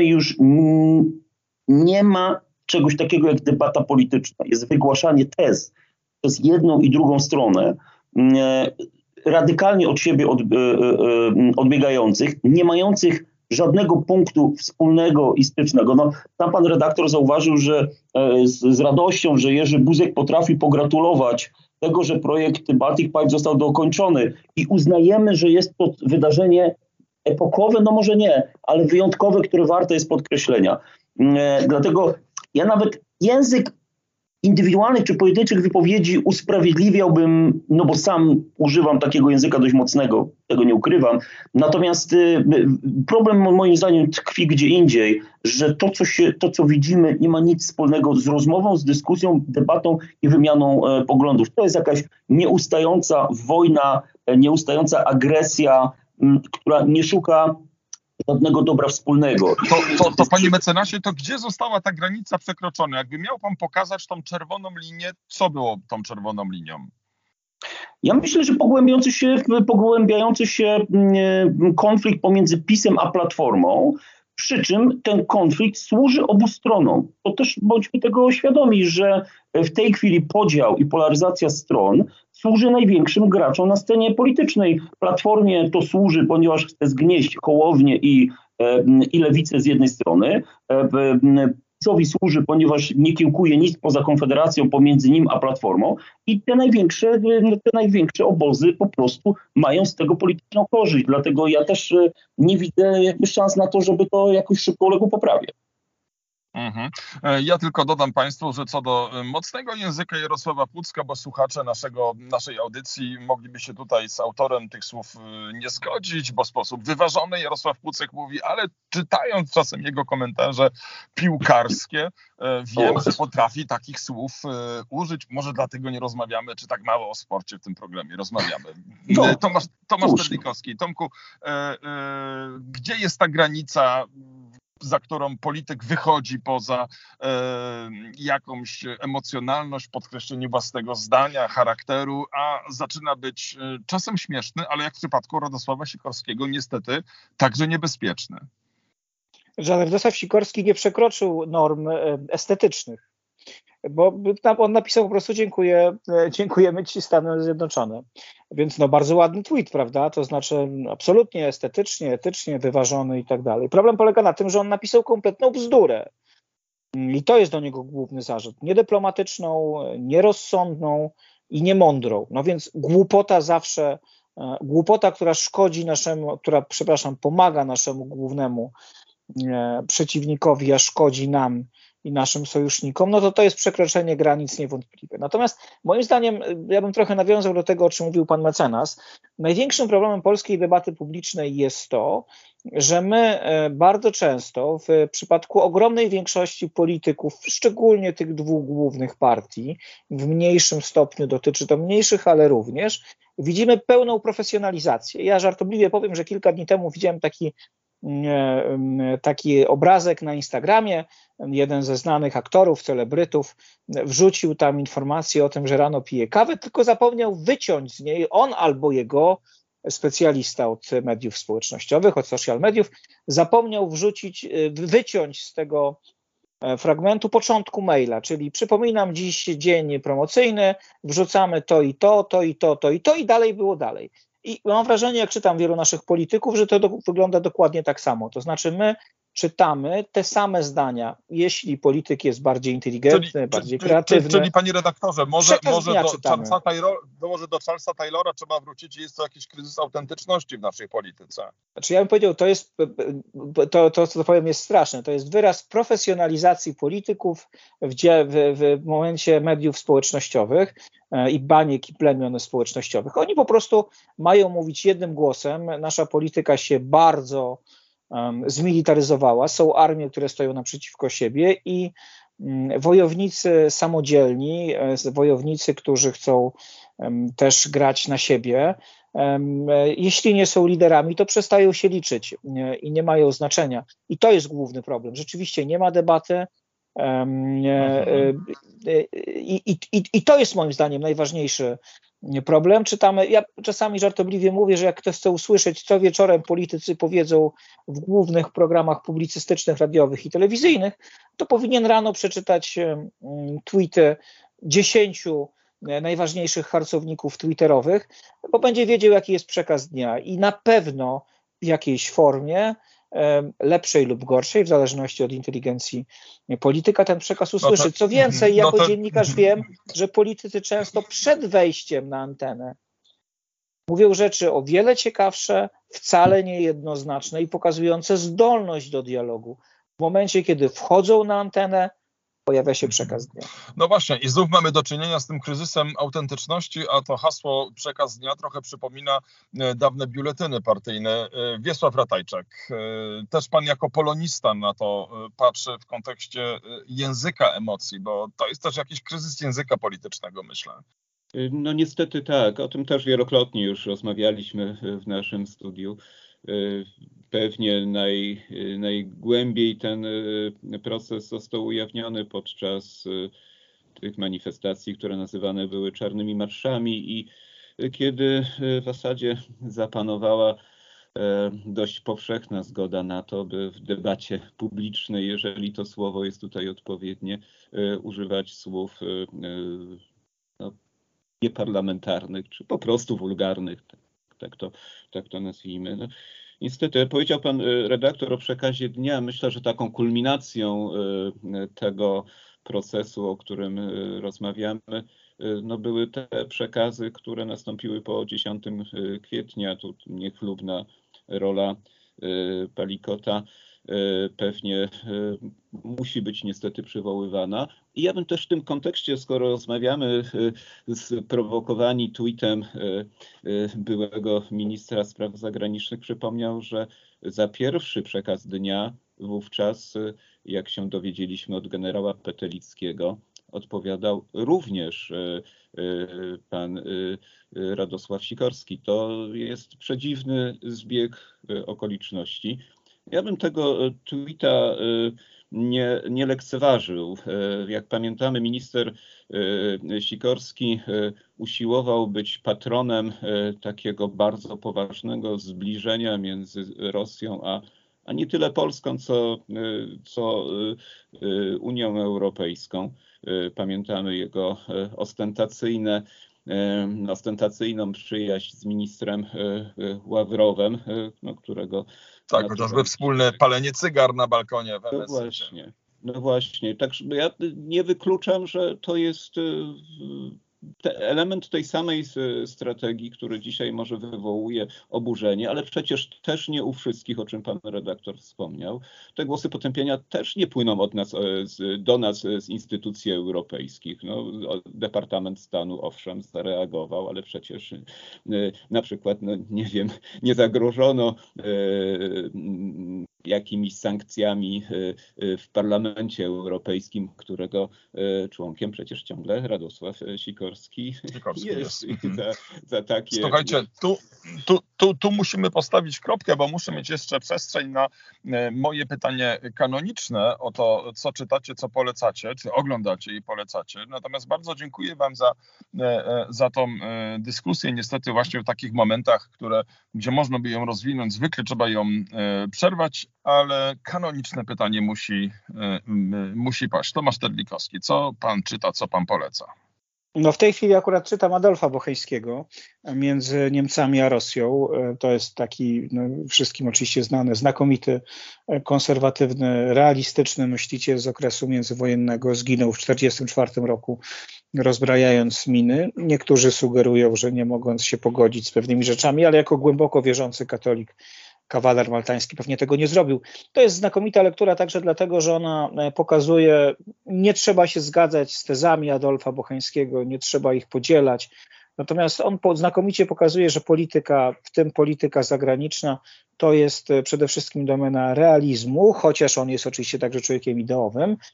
nie ma czegoś takiego jak debata polityczna. Jest wygłaszanie tez przez jedną i drugą stronę, radykalnie od siebie odbiegających, nie mających żadnego punktu wspólnego i stycznego. No, tam pan redaktor zauważył, że z radością, że Jerzy Buzek potrafi pogratulować tego, że projekt Baltic Pipe został dokończony, i uznajemy, że jest to wydarzenie epokowe, no może nie, ale wyjątkowe, które warte jest podkreślenia. Dlatego ja nawet język indywidualnych czy pojedynczych wypowiedzi usprawiedliwiałbym, no bo sam używam takiego języka dość mocnego, tego nie ukrywam. Natomiast problem moim zdaniem tkwi gdzie indziej, że to, co widzimy, nie ma nic wspólnego z rozmową, z dyskusją, debatą i wymianą poglądów. To jest jakaś nieustająca wojna, nieustająca agresja, która nie szuka żadnego dobra wspólnego. To panie mecenasie, to gdzie została ta granica przekroczona? Jakby miał pan pokazać tą czerwoną linię, co było tą czerwoną linią? Ja myślę, że pogłębiający się konflikt pomiędzy PiS-em a Platformą, przy czym ten konflikt służy obu stronom. To też bądźmy tego świadomi, że w tej chwili podział i polaryzacja stron służy największym graczom na scenie politycznej. Platformie to służy, ponieważ chce zgnieść Hołownię i Lewicę z jednej strony. PiS-owi służy, ponieważ nie kiełkuje nic poza Konfederacją pomiędzy nim a Platformą, i te największe obozy po prostu mają z tego polityczną korzyść. Dlatego ja też nie widzę szans na to, żeby to jakoś szybko uległo poprawie. Ja tylko dodam państwu, że co do mocnego języka Jarosława Pucka, bo słuchacze naszej audycji mogliby się tutaj z autorem tych słów nie zgodzić, bo w sposób wyważony Jarosław Pucek mówi, ale czytając czasem jego komentarze piłkarskie, wiem, że potrafi takich słów użyć. Może dlatego nie rozmawiamy, czy tak mało o sporcie w tym programie rozmawiamy. Tomasz Pedlikowski. Tomku, gdzie jest ta granica, za którą polityk wychodzi poza jakąś emocjonalność, podkreślenie własnego zdania, charakteru, a zaczyna być czasem śmieszny, ale jak w przypadku Radosława Sikorskiego niestety także niebezpieczny. Radosław Sikorski nie przekroczył norm estetycznych, bo tam on napisał po prostu dziękujemy Ci, Stany Zjednoczone. Więc no bardzo ładny tweet, prawda? To znaczy absolutnie estetycznie, etycznie, wyważony i tak dalej. Problem polega na tym, że on napisał kompletną bzdurę. I to jest do niego główny zarzut. Niedyplomatyczną, nierozsądną i niemądrą. No więc głupota, która pomaga naszemu głównemu przeciwnikowi, a szkodzi nam i naszym sojusznikom, no to jest przekroczenie granic niewątpliwe. Natomiast moim zdaniem, ja bym trochę nawiązał do tego, o czym mówił pan mecenas, największym problemem polskiej debaty publicznej jest to, że my bardzo często w przypadku ogromnej większości polityków, szczególnie tych dwóch głównych partii, w mniejszym stopniu dotyczy to mniejszych, ale również, widzimy pełną profesjonalizację. Ja żartobliwie powiem, że kilka dni temu widziałem taki obrazek na Instagramie. Jeden ze znanych aktorów, celebrytów wrzucił tam informację o tym, że rano pije kawę, tylko zapomniał wyciąć z niej, on albo jego specjalista od mediów społecznościowych, od social mediów, zapomniał wyciąć z tego fragmentu początku maila, czyli przypominam, dziś dzień promocyjny, wrzucamy to i to i dalej było dalej. I mam wrażenie, jak czytam wielu naszych polityków, że to wygląda dokładnie tak samo. To znaczy my czytamy te same zdania, jeśli polityk jest bardziej inteligentny, bardziej kreatywny. Czyli panie redaktorze, może do Charlesa Taylora trzeba wrócić i jest to jakiś kryzys autentyczności w naszej polityce. Znaczy ja bym powiedział, to co powiem jest straszne, to jest wyraz profesjonalizacji polityków w momencie mediów społecznościowych i baniek i plemion społecznościowych. Oni po prostu mają mówić jednym głosem, nasza polityka się bardzo zmilitaryzowała, są armie, które stoją naprzeciwko siebie i wojownicy samodzielni, wojownicy, którzy chcą też grać na siebie, jeśli nie są liderami, to przestają się liczyć i nie mają znaczenia. I to jest główny problem. Rzeczywiście nie ma debaty i to jest moim zdaniem najważniejszy problem. Ja czasami żartobliwie mówię, że jak ktoś chce usłyszeć, co wieczorem politycy powiedzą w głównych programach publicystycznych, radiowych i telewizyjnych, to powinien rano przeczytać tweety 10 najważniejszych harcowników twitterowych, bo będzie wiedział, jaki jest przekaz dnia i na pewno w jakiejś formie, lepszej lub gorszej, w zależności od inteligencji polityka, ten przekaz usłyszy. Co więcej, jako dziennikarz wiem, że politycy często przed wejściem na antenę mówią rzeczy o wiele ciekawsze, wcale niejednoznaczne i pokazujące zdolność do dialogu. W momencie, kiedy wchodzą na antenę, pojawia się przekaz dnia. No właśnie, i znów mamy do czynienia z tym kryzysem autentyczności, a to hasło przekaz dnia trochę przypomina dawne biuletyny partyjne. Wiesław Ratajczak, też pan jako polonista na to patrzy w kontekście języka emocji, bo to jest też jakiś kryzys języka politycznego, myślę. No niestety tak, o tym też wielokrotnie już rozmawialiśmy w naszym studiu. Pewnie najgłębiej ten proces został ujawniony podczas tych manifestacji, które nazywane były czarnymi marszami i kiedy w zasadzie zapanowała dość powszechna zgoda na to, by w debacie publicznej, jeżeli to słowo jest tutaj odpowiednie, używać słów nieparlamentarnych, czy po prostu wulgarnych, tak to nazwijmy. No, niestety, powiedział pan redaktor o przekazie dnia. Myślę, że taką kulminacją tego procesu, o którym rozmawiamy, no były te przekazy, które nastąpiły po 10 kwietnia. Tu niechlubna rola Palikota pewnie musi być niestety przywoływana. I ja bym też w tym kontekście, skoro rozmawiamy sprowokowani tweetem byłego ministra spraw zagranicznych, przypomniał, że za pierwszy przekaz dnia wówczas, jak się dowiedzieliśmy od generała Petelickiego, odpowiadał również pan Radosław Sikorski. To jest przedziwny zbieg okoliczności. Ja bym tego tweeta nie lekceważył. Jak pamiętamy, minister Sikorski usiłował być patronem takiego bardzo poważnego zbliżenia między Rosją a nie tyle Polską, co Unią Europejską. Pamiętamy jego ostentacyjną przyjaźń z ministrem Ławrowem, którego... Tak, chociażby wspólne palenie cygar na balkonie w MSZ. No właśnie, także ja nie wykluczam, że to jest element tej samej strategii, który dzisiaj może wywołuje oburzenie, ale przecież też nie u wszystkich, o czym pan redaktor wspomniał. Te głosy potępienia też nie płyną do nas z instytucji europejskich. No, Departament Stanu owszem zareagował, ale przecież na przykład, nie zagrożono jakimiś sankcjami w Parlamencie Europejskim, którego członkiem przecież ciągle Radosław Sikorski jest. Za takie... Słuchajcie, tu musimy postawić kropkę, bo muszę mieć jeszcze przestrzeń na moje pytanie kanoniczne o to, co czytacie, co polecacie, czy oglądacie i polecacie. Natomiast bardzo dziękuję wam za tą dyskusję. Niestety właśnie w takich momentach, gdzie można by ją rozwinąć, zwykle trzeba ją przerwać, ale kanoniczne pytanie musi paść. Tomasz Terlikowski, co pan czyta, co pan poleca? No w tej chwili akurat czytam Adolfa Bocheńskiego Między Niemcami a Rosją. To jest taki wszystkim oczywiście znany, znakomity, konserwatywny, realistyczny myśliciel z okresu międzywojennego. Zginął w 1944 roku rozbrajając miny. Niektórzy sugerują, że nie mogąc się pogodzić z pewnymi rzeczami, ale jako głęboko wierzący katolik, kawaler maltański pewnie tego nie zrobił. To jest znakomita lektura także dlatego, że ona pokazuje, nie trzeba się zgadzać z tezami Adolfa Bocheńskiego, nie trzeba ich podzielać. Natomiast on znakomicie pokazuje, że polityka, w tym polityka zagraniczna, to jest przede wszystkim domena realizmu, chociaż on jest oczywiście także człowiekiem ideowym.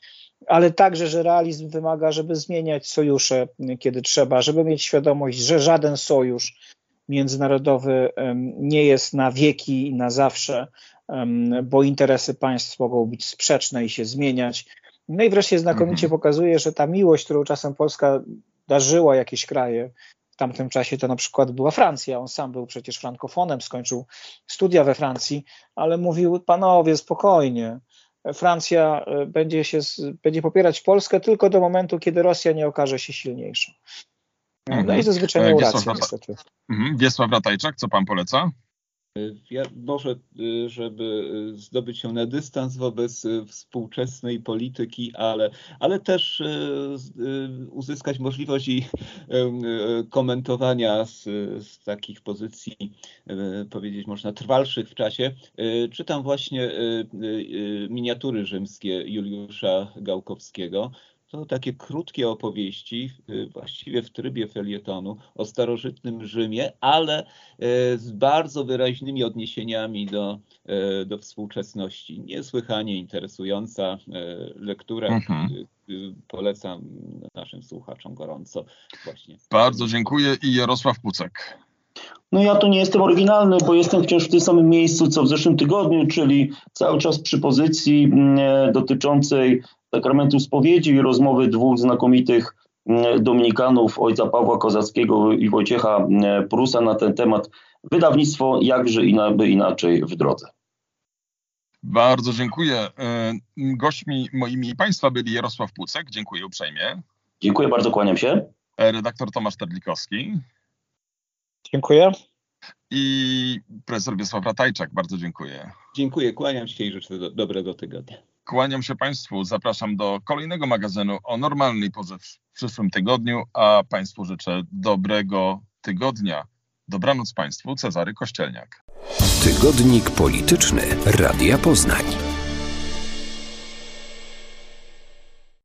ale także, że realizm wymaga, żeby zmieniać sojusze, kiedy trzeba, żeby mieć świadomość, że żaden sojusz międzynarodowy nie jest na wieki i na zawsze, bo interesy państw mogą być sprzeczne i się zmieniać. No i wreszcie znakomicie pokazuje, że ta miłość, którą czasem Polska darzyła jakieś kraje, w tamtym czasie to na przykład była Francja, on sam był przecież frankofonem, skończył studia we Francji, ale mówił: panowie, spokojnie, Francja będzie popierać Polskę tylko do momentu, kiedy Rosja nie okaże się silniejsza. No i zazwyczaj miał rację, niestety. Wiesław Ratajczak, co pan poleca? Ja może, żeby zdobyć się na dystans wobec współczesnej polityki, ale też uzyskać możliwość i komentowania z takich pozycji, powiedzieć można, trwalszych w czasie. Czytam właśnie miniatury rzymskie Juliusza Gałkowskiego. To takie krótkie opowieści, właściwie w trybie felietonu, o starożytnym Rzymie, ale z bardzo wyraźnymi odniesieniami do współczesności. Niesłychanie interesująca lektura. Polecam naszym słuchaczom gorąco właśnie. Bardzo dziękuję. I Jarosław Pucek. No ja tu nie jestem oryginalny, bo jestem wciąż w tym samym miejscu, co w zeszłym tygodniu, czyli cały czas przy pozycji dotyczącej sakramentu spowiedzi i rozmowy dwóch znakomitych dominikanów, ojca Pawła Kozackiego i Wojciecha Prusa na ten temat. Wydawnictwo Jakże inaczej w drodze. Bardzo dziękuję. Gośćmi moimi i państwa byli Jarosław Pucek, dziękuję uprzejmie. Dziękuję bardzo, kłaniam się. Redaktor Tomasz Terlikowski. Dziękuję. I profesor Wiesław Ratajczak, bardzo dziękuję. Dziękuję, kłaniam się i życzę dobrego tygodnia. Kłaniam się Państwu, zapraszam do kolejnego magazynu o normalnej porze w przyszłym tygodniu, a Państwu życzę dobrego tygodnia. Dobranoc Państwu, Cezary Kościelniak. Tygodnik Polityczny Radia Poznań.